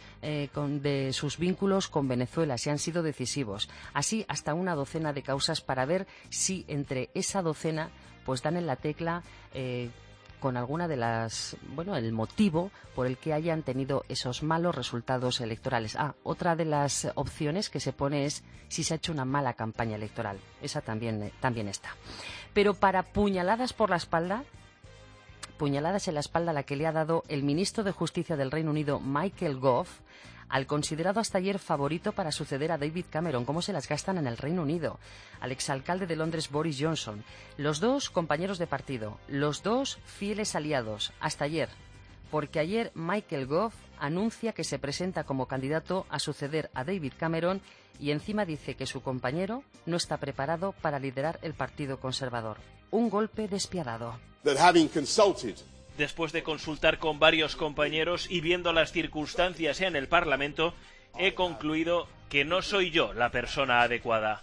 de sus vínculos con Venezuela, si han sido decisivos. Así hasta una docena de causas para ver si entre esa docena pues dan en la tecla con alguna de las, el motivo por el que hayan tenido esos malos resultados electorales. Otra de las opciones que se pone es si se ha hecho una mala campaña electoral. Esa también está. Pero para puñaladas por la espalda, puñaladas en la espalda la que le ha dado el ministro de Justicia del Reino Unido, Michael Gove, al considerado hasta ayer favorito para suceder a David Cameron. ¿Cómo se las gastan en el Reino Unido? Al exalcalde de Londres, Boris Johnson. Los dos compañeros de partido, los dos fieles aliados, hasta ayer. Porque ayer Michael Gove anuncia que se presenta como candidato a suceder a David Cameron y encima dice que su compañero no está preparado para liderar el Partido Conservador. Un golpe despiadado. Después de consultar con varios compañeros y viendo las circunstancias en el Parlamento, he concluido que no soy yo la persona adecuada.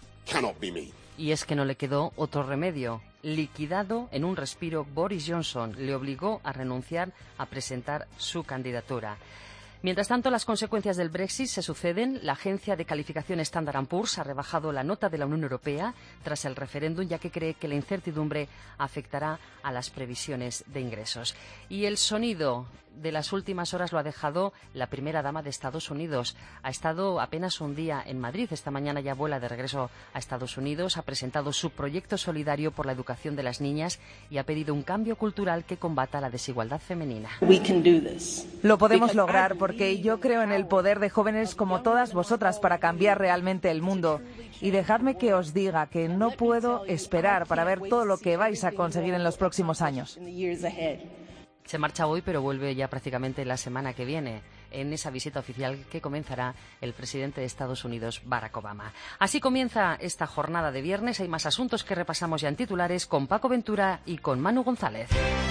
Y es que no le quedó otro remedio. Liquidado en un respiro, Boris Johnson le obligó a renunciar a presentar su candidatura. Mientras tanto, las consecuencias del Brexit se suceden. La agencia de calificación Standard & Poor's ha rebajado la nota de la Unión Europea tras el referéndum, ya que cree que la incertidumbre afectará a las previsiones de ingresos. Y el sonido de las últimas horas lo ha dejado la primera dama de Estados Unidos. Ha estado apenas un día en Madrid. Esta mañana ya vuela de regreso a Estados Unidos. Ha presentado su proyecto solidario por la educación de las niñas y ha pedido un cambio cultural que combata la desigualdad femenina. Lo podemos lograr porque yo creo en el poder de jóvenes como todas vosotras para cambiar realmente el mundo. Y dejadme que os diga que no puedo esperar para ver todo lo que vais a conseguir en los próximos años. Se marcha hoy, pero vuelve ya prácticamente la semana que viene, en esa visita oficial que comenzará el presidente de Estados Unidos, Barack Obama. Así comienza esta jornada de viernes. Hay más asuntos que repasamos ya en titulares con Paco Ventura y con Manu González.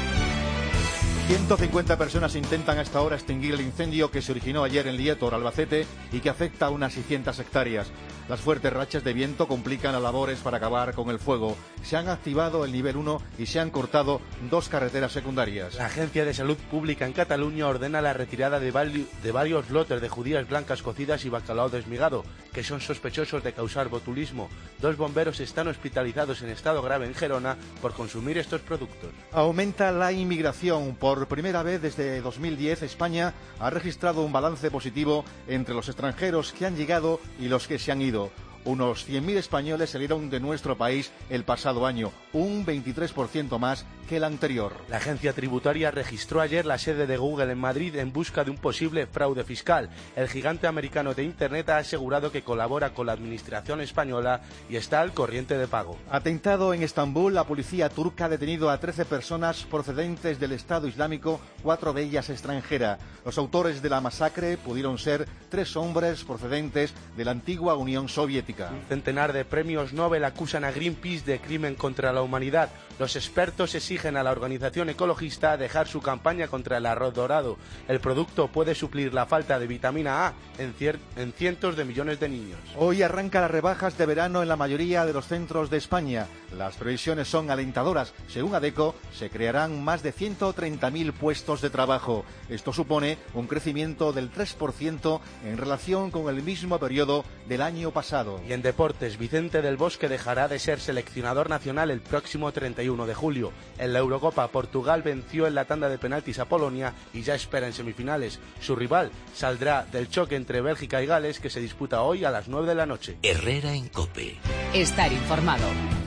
150 personas intentan hasta ahora extinguir el incendio que se originó ayer en Lietor, Albacete, y que afecta a unas 600 hectáreas. Las fuertes rachas de viento complican las labores para acabar con el fuego. Se han activado el nivel 1 y se han cortado 2 carreteras secundarias. La Agencia de Salud Pública en Cataluña ordena la retirada de varios lotes de judías blancas cocidas y bacalao desmigado, que son sospechosos de causar botulismo. 2 bomberos están hospitalizados en estado grave en Gerona por consumir estos productos. Aumenta la inmigración. Por primera vez desde 2010, España ha registrado un balance positivo entre los extranjeros que han llegado y los que se han ido. Unos 100.000 españoles salieron de nuestro país el pasado año, un 23% más que el anterior. La agencia tributaria registró ayer la sede de Google en Madrid en busca de un posible fraude fiscal. El gigante americano de Internet ha asegurado que colabora con la administración española y está al corriente de pago. Atentado en Estambul, la policía turca ha detenido a 13 personas procedentes del Estado Islámico, 4 de ellas extranjeras. Los autores de la masacre pudieron ser 3 hombres procedentes de la antigua Unión Soviética. Un centenar de premios Nobel acusan a Greenpeace de crimen contra la humanidad. Los expertos exigen a la organización ecologista dejar su campaña contra el arroz dorado. El producto puede suplir la falta de vitamina A en cientos de millones de niños. Hoy arranca las rebajas de verano en la mayoría de los centros de España. Las previsiones son alentadoras. Según ADECO, se crearán más de 130.000 puestos de trabajo. Esto supone un crecimiento del 3% en relación con el mismo periodo del año pasado. Y en deportes, Vicente del Bosque dejará de ser seleccionador nacional el próximo 31 de julio. En la Eurocopa, Portugal venció en la tanda de penaltis a Polonia y ya espera en semifinales. Su rival saldrá del choque entre Bélgica y Gales, que se disputa hoy a las 9 de la noche. Herrera en COPE. Estar informado.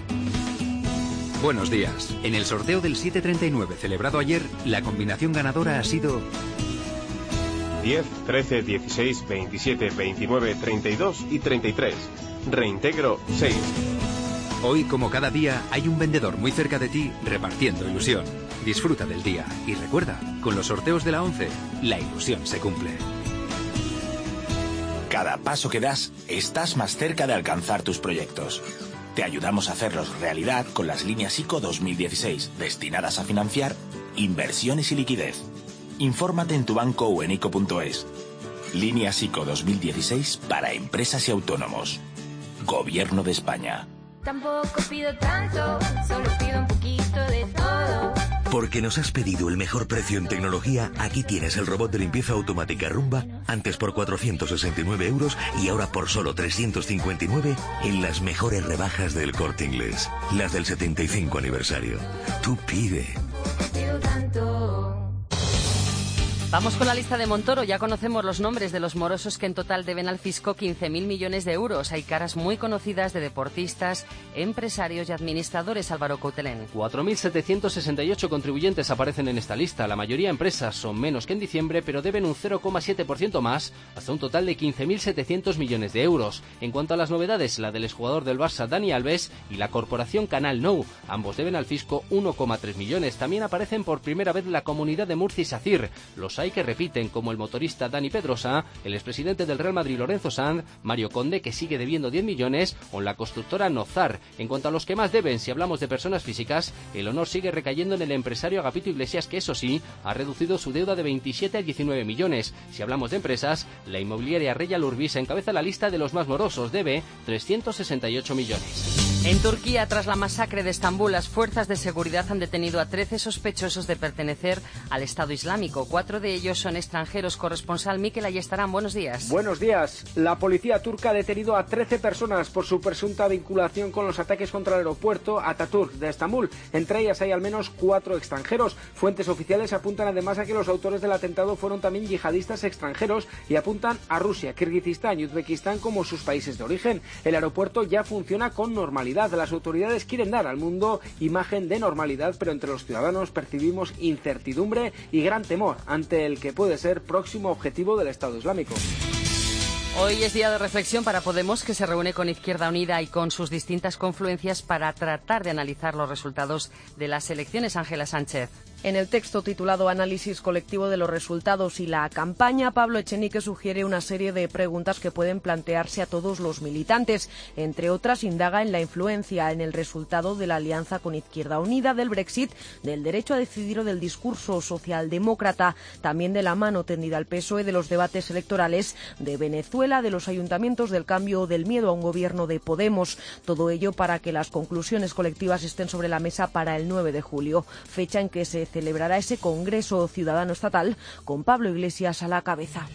Buenos días. En el sorteo del 739 celebrado ayer, la combinación ganadora ha sido 10, 13, 16, 27, 29, 32 y 33. Reintegro 6. Hoy, como cada día, hay un vendedor muy cerca de ti repartiendo ilusión. Disfruta del día y recuerda, con los sorteos de la 11, la ilusión se cumple. Cada paso que das, estás más cerca de alcanzar tus proyectos. Te ayudamos a hacerlos realidad con las líneas ICO 2016, destinadas a financiar inversiones y liquidez. Infórmate en tu banco o en ICO.es. Líneas ICO 2016 para empresas y autónomos. Gobierno de España. Tampoco pido tanto, solo pido un poquito de todo. Porque nos has pedido el mejor precio en tecnología, aquí tienes el robot de limpieza automática Rumba, antes por 469 euros y ahora por solo 359 en las mejores rebajas del Corte Inglés. Las del 75 aniversario. Tú pide. Pido tanto. Vamos con la lista de Montoro. Ya conocemos los nombres de los morosos que en total deben al fisco 15.000 millones de euros. Hay caras muy conocidas de deportistas, empresarios y administradores. Álvaro Coutelén. 4.768 contribuyentes aparecen en esta lista. La mayoría empresas son menos que en diciembre, pero deben un 0,7% más, hasta un total de 15.700 millones de euros. En cuanto a las novedades, la del exjugador del Barça, Dani Alves, y la corporación Canal Nou. Ambos deben al fisco 1,3 millones. También aparecen por primera vez la Comunidad de Murcia y SACIR. Los hay que repiten, como el motorista Dani Pedrosa, el expresidente del Real Madrid Lorenzo Sanz, Mario Conde, que sigue debiendo 10 millones, o la constructora Nozar. En cuanto a los que más deben, si hablamos de personas físicas, el honor sigue recayendo en el empresario Agapito Iglesias, que eso sí, ha reducido su deuda de 27 a 19 millones. Si hablamos de empresas, la inmobiliaria Reya Lurbis encabeza la lista de los más morosos, debe 368 millones. En Turquía, tras la masacre de Estambul, las fuerzas de seguridad han detenido a 13 sospechosos de pertenecer al Estado Islámico. 4 de ellos son extranjeros. Corresponsal Mikel Ayestarán, buenos días. Buenos días. La policía turca ha detenido a 13 personas por su presunta vinculación con los ataques contra el aeropuerto Ataturk de Estambul. Entre ellas hay al menos 4 extranjeros. Fuentes oficiales apuntan además a que los autores del atentado fueron también yihadistas extranjeros y apuntan a Rusia, Kirguistán y Uzbekistán como sus países de origen. El aeropuerto ya funciona con normalidad. Las autoridades quieren dar al mundo imagen de normalidad, pero entre los ciudadanos percibimos incertidumbre y gran temor ante el que puede ser próximo objetivo del Estado Islámico. Hoy es día de reflexión para Podemos, que se reúne con Izquierda Unida y con sus distintas confluencias para tratar de analizar los resultados de las elecciones. Ángela Sánchez. En el texto titulado Análisis colectivo de los resultados y la campaña, Pablo Echenique sugiere una serie de preguntas que pueden plantearse a todos los militantes. Entre otras, indaga en la influencia en el resultado de la alianza con Izquierda Unida, del Brexit, del derecho a decidir o del discurso socialdemócrata, también de la mano tendida al PSOE, de los debates electorales, de Venezuela, de los ayuntamientos, del cambio o del miedo a un gobierno de Podemos. Todo ello para que las conclusiones colectivas estén sobre la mesa para el 9 de julio, fecha en que se celebrará ese Congreso Ciudadano Estatal con Pablo Iglesias a la cabeza.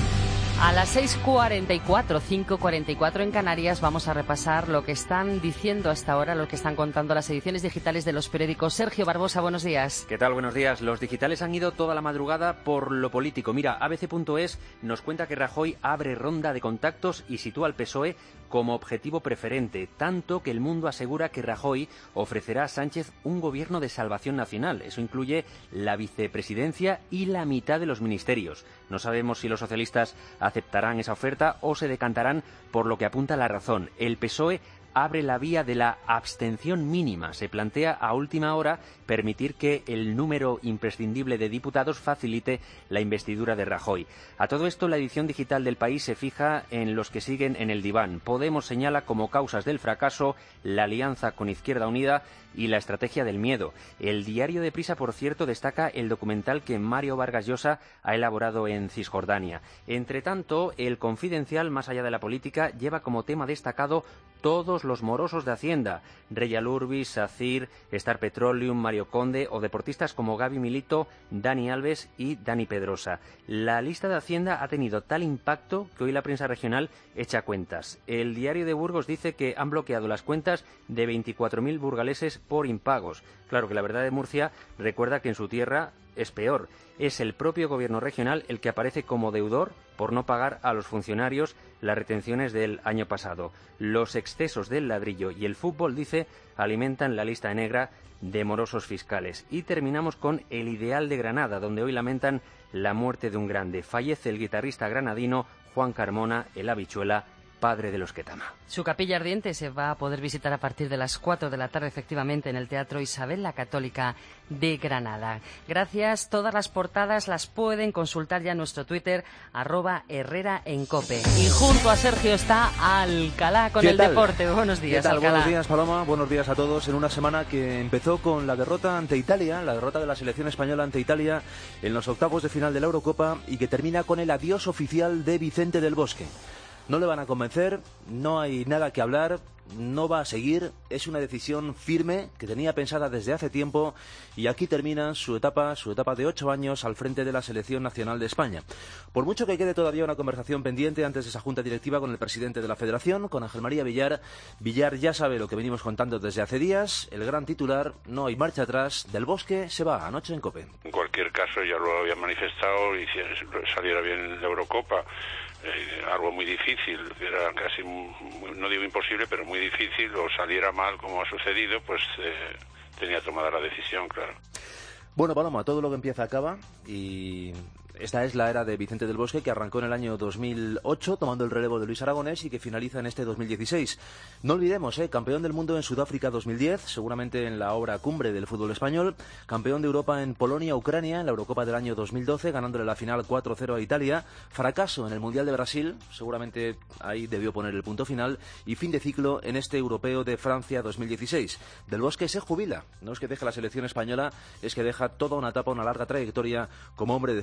A las 6:44, 5:44 en Canarias, vamos a repasar lo que están diciendo hasta ahora, lo que están contando las ediciones digitales de los periódicos. Sergio Barbosa, buenos días. ¿Qué tal? Buenos días. Los digitales han ido toda la madrugada por lo político. Mira, ABC.es nos cuenta que Rajoy abre ronda de contactos y sitúa al PSOE como objetivo preferente, tanto que El Mundo asegura que Rajoy ofrecerá a Sánchez un gobierno de salvación nacional. Eso incluye la vicepresidencia y la mitad de los ministerios. No sabemos si los socialistas aceptarán esa oferta o se decantarán por lo que apunta La Razón. El PSOE abre la vía de la abstención mínima. Se plantea a última hora permitir que el número imprescindible de diputados facilite la investidura de Rajoy. A todo esto, la edición digital del País se fija en los que siguen en el diván. Podemos señala como causas del fracaso la alianza con Izquierda Unida y la estrategia del miedo. El diario de Prisa, por cierto, destaca el documental que Mario Vargas Llosa ha elaborado en Cisjordania. Entre tanto, El Confidencial, más allá de la política, lleva como tema destacado todos los morosos de Hacienda: Reyal Urbis, SACIR, Star Petroleum, Mario Conde o deportistas como Gaby Milito, Dani Alves y Dani Pedrosa. La lista de Hacienda ha tenido tal impacto que hoy la prensa regional echa cuentas. El diario de Burgos dice que han bloqueado las cuentas de 24.000 burgaleses por impagos. Claro que La Verdad de Murcia recuerda que en su tierra es peor. Es el propio gobierno regional el que aparece como deudor por no pagar a los funcionarios las retenciones del año pasado. Los excesos del ladrillo y el fútbol, dice, alimentan la lista negra de morosos fiscales. Y terminamos con El Ideal de Granada, donde hoy lamentan la muerte de un grande. Fallece el guitarrista granadino Juan Carmona, el Habichuela, padre de los Ketama. Su capilla ardiente se va a poder visitar a partir de las 4 de la tarde, efectivamente, en el Teatro Isabel la Católica de Granada. Gracias. Todas las portadas las pueden consultar ya en nuestro Twitter, @HerreraEnCope. Y junto a Sergio está Alcalá con el deporte. Buenos días, ¿Qué tal? Alcalá. Buenos días, Paloma. Buenos días a todos. En una semana que empezó con la derrota ante Italia, la derrota de la selección española ante Italia en los octavos de final de la Eurocopa, y que termina con el adiós oficial de Vicente del Bosque. No le van a convencer, no hay nada que hablar, no va a seguir, es una decisión firme que tenía pensada desde hace tiempo, y aquí termina su etapa de 8 años al frente de la Selección Nacional de España. Por mucho que quede todavía una conversación pendiente antes de esa junta directiva con el presidente de la Federación, con Ángel María Villar, Villar ya sabe lo que venimos contando desde hace días, el gran titular: no hay marcha atrás, Del Bosque se va, anoche en COPE. En cualquier caso, ya lo había manifestado, y si saliera bien la Eurocopa, algo muy difícil, era casi, no digo imposible, pero muy difícil, o saliera mal como ha sucedido, pues tenía tomada la decisión, claro. Bueno, Paloma, todo lo que empieza acaba, y esta es la era de Vicente del Bosque, que arrancó en el año 2008 tomando el relevo de Luis Aragonés y que finaliza en este 2016. No olvidemos, campeón del mundo en Sudáfrica 2010, seguramente en la obra cumbre del fútbol español, campeón de Europa en Polonia, Ucrania, en la Eurocopa del año 2012, ganándole la final 4-0 a Italia, fracaso en el Mundial de Brasil, seguramente ahí debió poner el punto final, y fin de ciclo en este Europeo de Francia 2016. Del Bosque se jubila, no es que deje la selección española, es que deja toda una etapa, una larga trayectoria como hombre de fútbol y como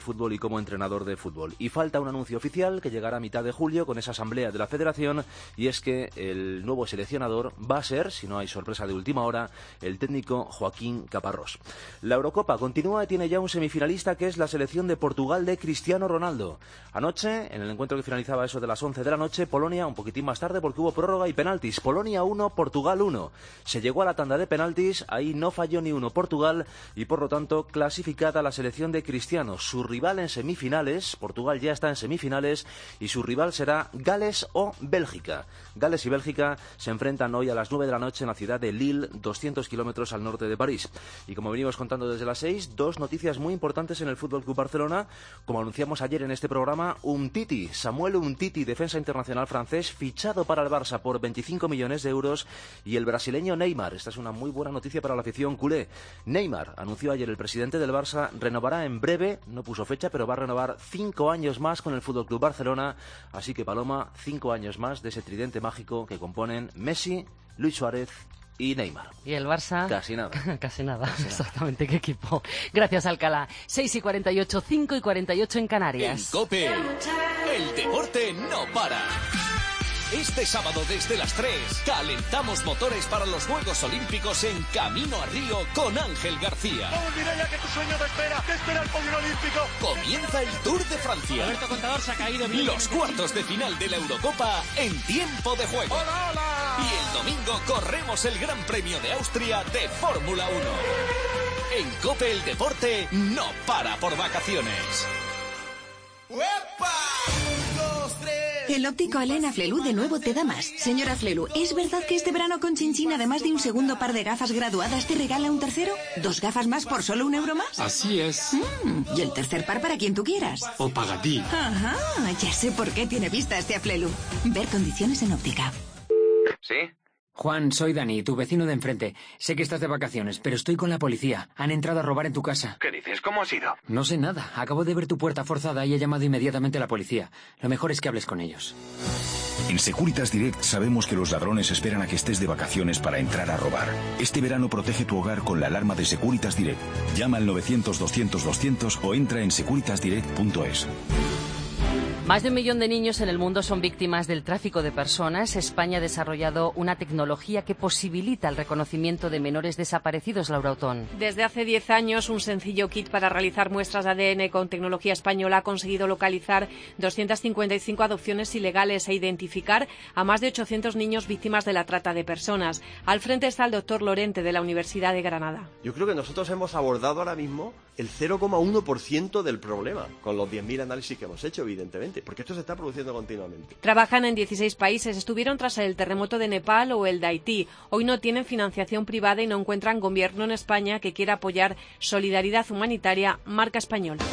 como entrenador de fútbol. Y falta un anuncio oficial que llegará a mitad de julio con esa asamblea de la Federación, y es que el nuevo seleccionador va a ser, si no hay sorpresa de última hora, el técnico Joaquín Caparrós. La Eurocopa continúa y tiene ya un semifinalista, que es la selección de Portugal de Cristiano Ronaldo. Anoche, en el encuentro que finalizaba eso de las 11 de la noche, Polonia, un poquitín más tarde porque hubo prórroga y penaltis. Polonia 1, Portugal 1. Se llegó a la tanda de penaltis, ahí no falló ni uno Portugal y por lo tanto clasificada la selección de Cristiano. Su rival en semifinales, Portugal ya está en semifinales y su rival será Gales o Bélgica. Gales y Bélgica se enfrentan hoy a las 9 de la noche en la ciudad de Lille, 200 kilómetros al norte de París. Y como venimos contando desde las 6, dos noticias muy importantes en el Fútbol Club Barcelona. Como anunciamos ayer en este programa, Umtiti, Samuel Umtiti, defensa internacional francés, fichado para el Barça por 25 millones de euros, y el brasileño Neymar. Esta es una muy buena noticia para la afición culé. Neymar, anunció ayer el presidente del Barça, renovará en breve, no puso fecha, pero va a renovar 5 años más con el Fútbol Club Barcelona. Así que, Paloma, 5 años más de ese tridente mágico que componen Messi, Luis Suárez y Neymar. ¿Y el Barça? Casi nada. Casi nada, exactamente. ¿Qué equipo? Gracias, Alcalá. 6:48, 5:48 en Canarias. En COPE, el deporte no para. Este sábado desde las 3 calentamos motores para los Juegos Olímpicos en Camino a Río con Ángel García. Vamos, Mireia, que tu sueño te espera. ¿Qué espera el podio olímpico? Comienza el Tour de Francia. Roberto Contador se ha caído bien. Los cuartos de final de la Eurocopa en tiempo de juego. ¡Hola, hola! Y el domingo corremos el Gran Premio de Austria de Fórmula 1. En COPE el deporte no para por vacaciones. ¡Uepa! El óptico Elena Flelu de nuevo te da más. Señora Flelu, ¿es verdad que este verano con Chinchín, además de un segundo par de gafas graduadas, te regala un tercero? ¿2 gafas más por solo €1 más? Así es. Y el tercer par para quien tú quieras. O para ti. Ajá, ya sé por qué tiene vista este Flelu. Ver condiciones en óptica. ¿Sí? Juan, soy Dani, tu vecino de enfrente. Sé que estás de vacaciones, pero estoy con la policía. Han entrado a robar en tu casa. ¿Qué dices? ¿Cómo ha sido? No sé nada. Acabo de ver tu puerta forzada y he llamado inmediatamente a la policía. Lo mejor es que hables con ellos. En Securitas Direct sabemos que los ladrones esperan a que estés de vacaciones para entrar a robar. Este verano protege tu hogar con la alarma de Securitas Direct. Llama al 900-200-200 o entra en securitasdirect.es. Más de 1 millón de niños en el mundo son víctimas del tráfico de personas. España ha desarrollado una tecnología que posibilita el reconocimiento de menores desaparecidos, Laura Otón. Desde hace 10 años, un sencillo kit para realizar muestras de ADN con tecnología española ha conseguido localizar 255 adopciones ilegales e identificar a más de 800 niños víctimas de la trata de personas. Al frente está el doctor Lorente, de la Universidad de Granada. Yo creo que nosotros hemos abordado ahora mismo el 0,1% del problema, con los 10.000 análisis que hemos hecho, evidentemente, porque esto se está produciendo continuamente. Trabajan en 16 países, estuvieron tras el terremoto de Nepal o el de Haití. Hoy no tienen financiación privada y no encuentran gobierno en España que quiera apoyar solidaridad humanitaria, marca española.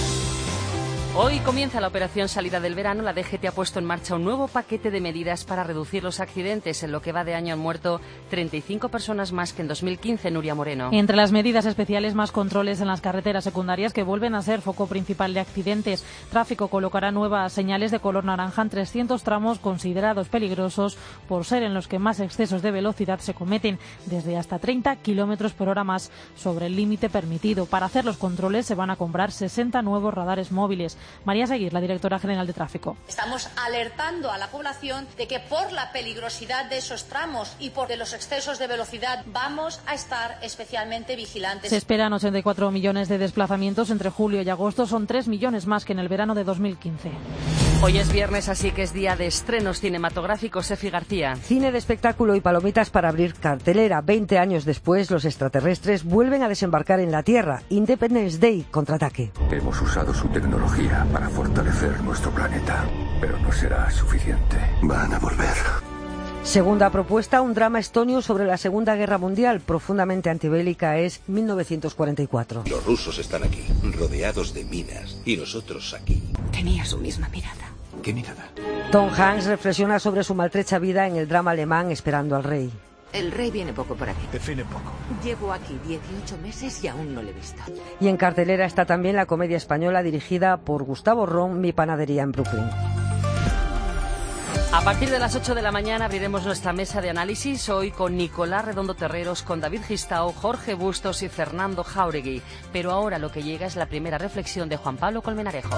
Hoy comienza la operación Salida del Verano. La DGT ha puesto en marcha un nuevo paquete de medidas para reducir los accidentes. En lo que va de año han muerto 35 personas más que en 2015, Nuria Moreno. Entre las medidas especiales, más controles en las carreteras secundarias que vuelven a ser foco principal de accidentes. Tráfico colocará nuevas señales de color naranja en 300 tramos considerados peligrosos por ser en los que más excesos de velocidad se cometen, desde hasta 30 kilómetros por hora más sobre el límite permitido. Para hacer los controles se van a comprar 60 nuevos radares móviles. María Seguir, la directora general de Tráfico. Estamos alertando a la población de que por la peligrosidad de esos tramos y por los excesos de velocidad vamos a estar especialmente vigilantes. Se esperan 84 millones de desplazamientos entre julio y agosto. Son 3 millones más que en el verano de 2015. Hoy es viernes, así que es día de estrenos cinematográficos. Efi García. Cine de espectáculo y palomitas para abrir cartelera. 20 años después, los extraterrestres vuelven a desembarcar en la Tierra. Independence Day, contraataque. Hemos usado su tecnología para fortalecer nuestro planeta, pero no será suficiente. Van a volver. Segunda propuesta, un drama estonio sobre la Segunda Guerra Mundial, profundamente antibélica, es 1944. Los rusos están aquí, rodeados de minas, y nosotros aquí. Tenía su misma mirada. ¿Qué mirada? Tom Hanks reflexiona sobre su maltrecha vida en el drama alemán Esperando al Rey. El rey viene poco por aquí. Define poco. Llevo aquí 18 meses y aún no le he visto. Y en cartelera está también la comedia española dirigida por Gustavo Ron, Mi panadería en Brooklyn. A partir de las 8 de la mañana abriremos nuestra mesa de análisis, hoy con Nicolás Redondo Terreros, con David Gistao, Jorge Bustos y Fernando Jáuregui. Pero ahora lo que llega es la primera reflexión de Juan Pablo Colmenarejo.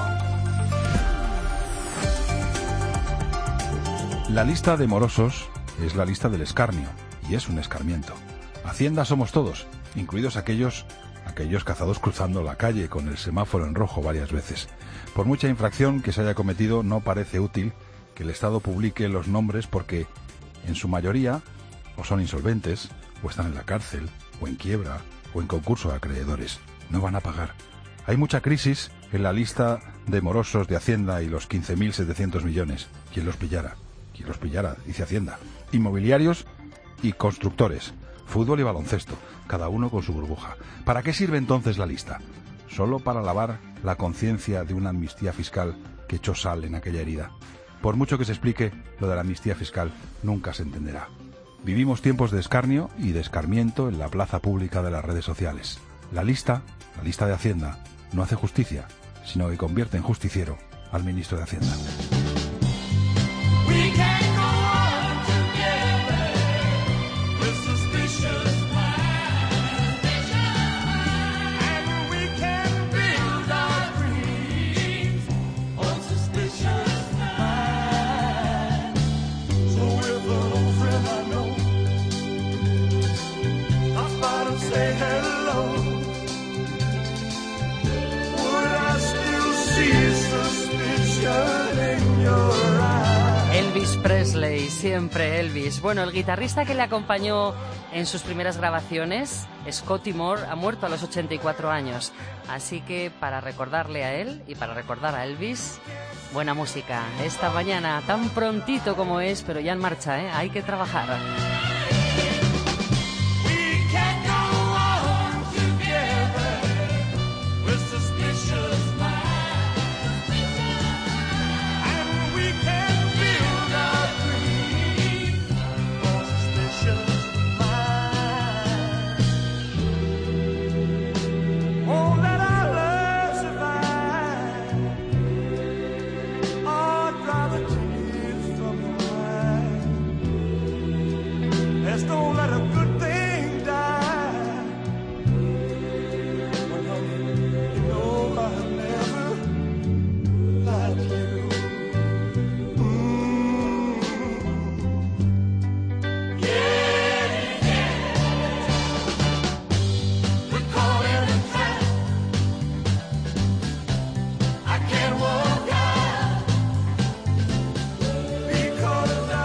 La lista de morosos es la lista del escarnio, y es un escarmiento. Hacienda somos todos, incluidos aquellos cazados cruzando la calle con el semáforo en rojo varias veces. Por mucha infracción que se haya cometido, no parece útil que el Estado publique los nombres porque, en su mayoría, o son insolventes, o están en la cárcel, o en quiebra, o en concurso de acreedores. No van a pagar. Hay mucha crisis en la lista de morosos de Hacienda y los 15.700 millones. ¿Quién los pillara? ¿Quién los pillara? Dice Hacienda. Inmobiliarios y constructores. Fútbol y baloncesto. Cada uno con su burbuja. ¿Para qué sirve entonces la lista? Solo para lavar la conciencia de una amnistía fiscal que echó sal en aquella herida. Por mucho que se explique, lo de la amnistía fiscal nunca se entenderá. Vivimos tiempos de escarnio y de escarmiento en la plaza pública de las redes sociales. La lista de Hacienda, no hace justicia, sino que convierte en justiciero al ministro de Hacienda. Elvis Presley, siempre Elvis. Bueno, el guitarrista que le acompañó en sus primeras grabaciones, Scotty Moore, ha muerto a los 84 años. Así que para recordarle a él y para recordar a Elvis, buena música. Esta mañana, tan prontito como es, pero ya en marcha, ¿eh? Hay que trabajar.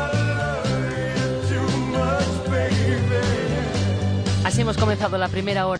Así hemos comenzado la primera hora.